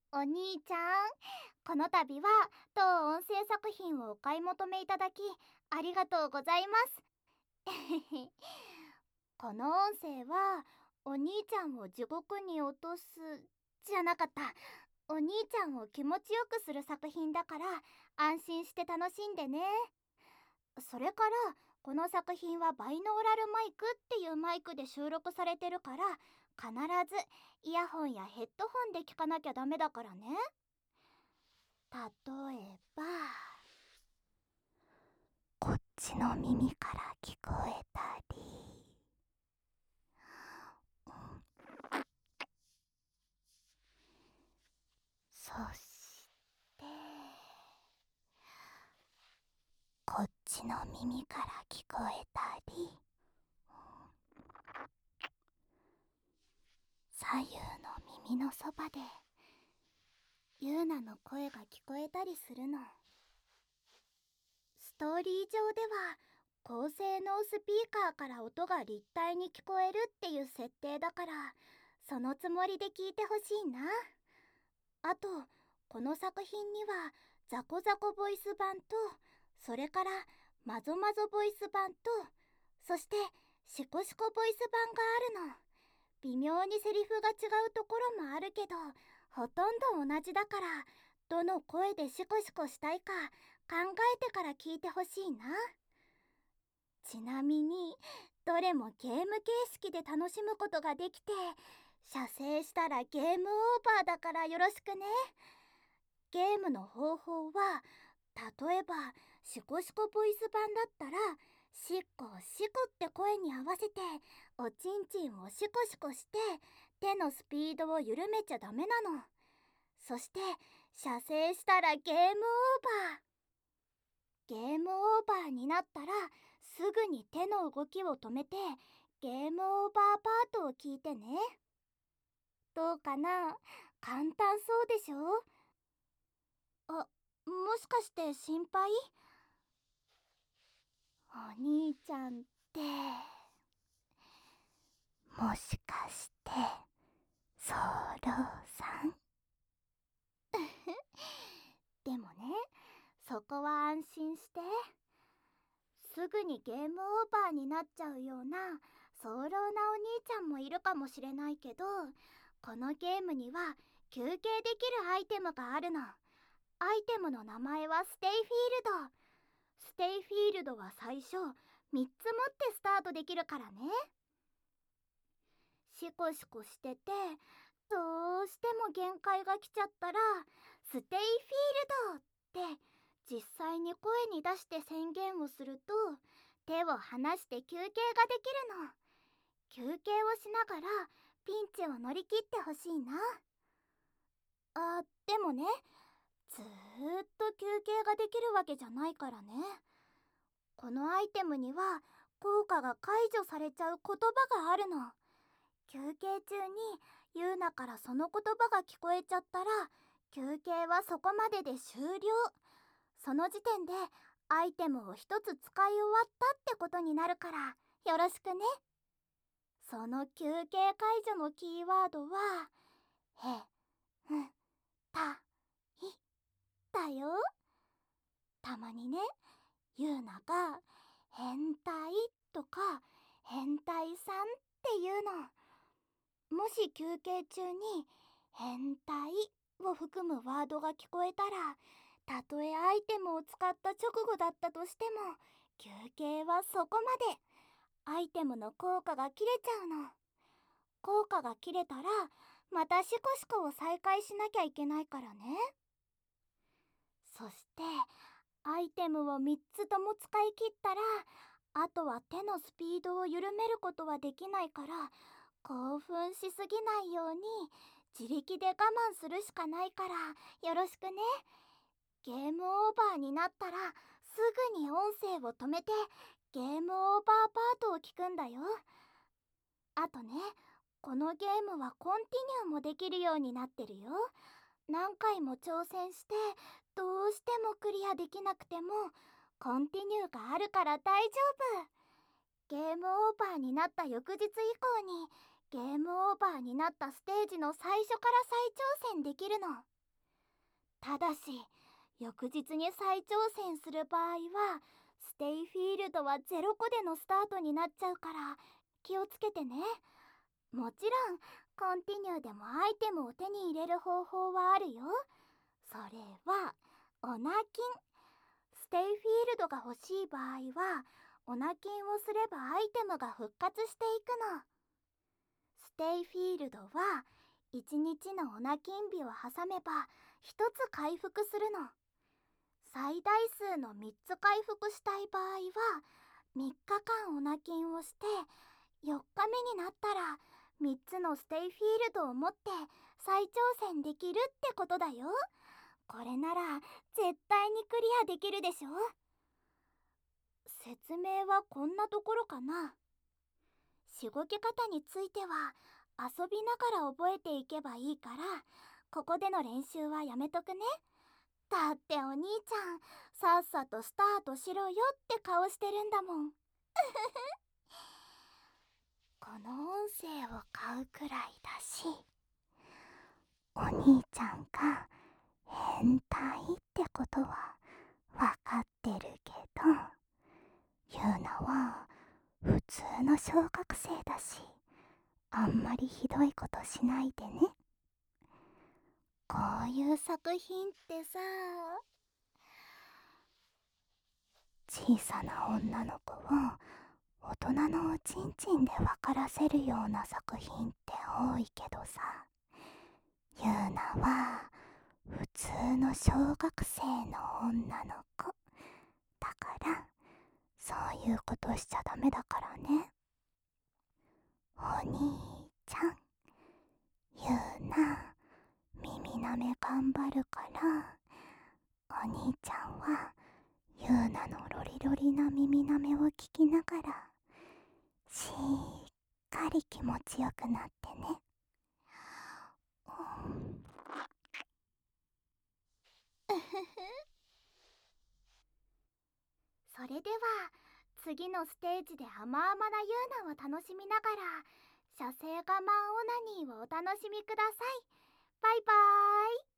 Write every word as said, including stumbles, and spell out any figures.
お兄ちゃん、この度は当音声作品をお買い求めいただきありがとうございます。この音声はお兄ちゃんを地獄に落とすじゃなかった、お兄ちゃんを気持ちよくする作品だから安心して楽しんでね。それからこの作品はバイノーラルマイクっていうマイクで収録されてるから、必ずイヤホンやヘッドホンで聞かなきゃダメだからね。例えばこっちの耳から聞こえたり、うん、そしてこっちの耳から聞こえたり、左右の耳のそばでユーナの声が聞こえたりするの。ストーリー上では高性能スピーカーから音が立体に聞こえるっていう設定だから、そのつもりで聞いてほしいな。あとこの作品にはザコザコボイス版と、それからマゾマゾボイス版と、そしてシコシコボイス版があるの。微妙にセリフが違うところもあるけど、ほとんど同じだから、どの声でシコシコしたいか考えてから聞いてほしいな。ちなみにどれもゲーム形式で楽しむことができて、射精したらゲームオーバーだからよろしくね。ゲームの方法は、例えばシコシコボイス版だったらシコシコって声に合わせておちんちんをシコシコして手のスピードを緩めちゃダメなの。そして射精したらゲームオーバー。ゲームオーバーになったらすぐに手の動きを止めてゲームオーバーパートを聞いてね。どうかな？簡単そうでしょ？あ、もしかして心配？お兄ちゃんって、もしかしてソロさん？でもね、そこは安心して。すぐにゲームオーバーになっちゃうような早漏なお兄ちゃんもいるかもしれないけど、このゲームには休憩できるアイテムがあるの。アイテムの名前はステイフィールド。ステイフィールドは最初みっつ持ってスタートできるからね。シコシコしててどうしても限界が来ちゃったら、ステイフィールドって実際に声に出して宣言をすると、手を離して休憩ができるの。休憩をしながらピンチを乗り切ってほしいな。あ、でもね、ずーっと休憩ができるわけじゃないからね。このアイテムには効果が解除されちゃう言葉があるの。休憩中にユーナからその言葉が聞こえちゃったら、休憩はそこまでで終了。その時点でアイテムを一つ使い終わったってことになるからよろしくね。その休憩解除のキーワードはへんたいだよ。たまにね、ユーナが変態とか変態さんっていうの。もし休憩中に変態を含むワードが聞こえたら、たとえアイテムを使った直後だったとしても、休憩はそこまで。アイテムの効果が切れちゃうの。効果が切れたらまたシコシコを再開しなきゃいけないからね。そしてアイテムをみっつとも使い切ったら、あとは手のスピードを緩めることはできないから、興奮しすぎないように自力で我慢するしかないからよろしくね。ゲームオーバーになったらすぐに音声を止めてゲームオーバーパートを聞くんだよ。あとね、このゲームはコンティニューもできるようになってるよ。何回も挑戦してどうしてもクリアできなくてもコンティニューがあるから大丈夫。ゲームオーバーになった翌日以降にゲームオーバーになったステージの最初から再挑戦できるの。 ただし翌日に再挑戦する場合はステイフィールドはゼロこでのスタートになっちゃうから気をつけてね。もちろんコンティニューでもアイテムを手に入れる方法はあるよ。それはオナキン。ステイフィールドが欲しい場合はオナキンをすればアイテムが復活していくの。ステイフィールドはいちにちのオナキン日を挟めばひとつ回復するの。最大数のみっつ回復したい場合はみっかかんオナキンをしてよっかめになったらみっつのステイフィールドを持って再挑戦できるってことだよ。これなら絶対にクリアできるでしょ。説明はこんなところかな。しごき方については遊びながら覚えていけばいいからここでの練習はやめとくね。だってお兄ちゃんさっさとスタートしろよって顔してるんだもん。この音声を買うくらいだしお兄ちゃんが変態ってことはわかってるけど、ユーナは普通の小学生だしあんまりひどいことしないでね。こういう作品ってさ、小さな女の子を大人のおちんちんで分からせるような作品って多いけどさ、ユーナは普通の小学生の女の子だからそういうことしちゃダメだからね。お兄ちゃん、ユーナ耳なめ頑張るからお兄ちゃんはユーナのロリロリな耳なめを聞きながらしっかり気持ちよくなってね。うん、それでは次のステージで甘々なユーナを楽しみながら射精我慢オナニーをお楽しみください。バイバーイ。